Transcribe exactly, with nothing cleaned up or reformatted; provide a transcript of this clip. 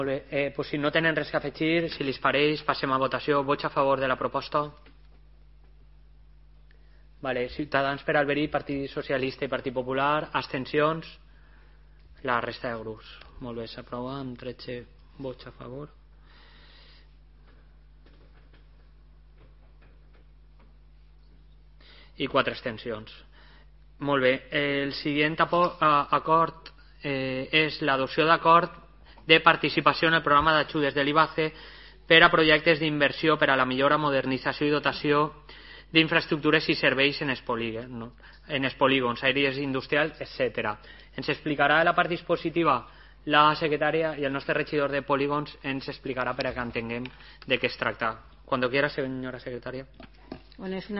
Molt bé. Eh, pues si no tenen res que afegir, si li pareix, passem a votació. Vots a favor de la proposta? Vale. Ciutadans per Alberic, Partit Socialista i Partit Popular. Abstencions? La resta de grups. Molt bé, s'aprova amb tretze vots a favor. I quatre abstencions. Molt bé. El següent acord eh, és l'adopció d'acord de participació en el programa d'ajudes de l'I B A C E per a projectes d'inversió per a la millora, modernització i dotació d'infraestructures i serveis en els polígons, no? en els polígons, àrees industrials, etcètera. Ens explicarà la part dispositiva la secretària i el nostre regidor de polígons ens explicarà per a que entenguem de què es tracta. Cuando quiera, señora secretaria. Bueno, es una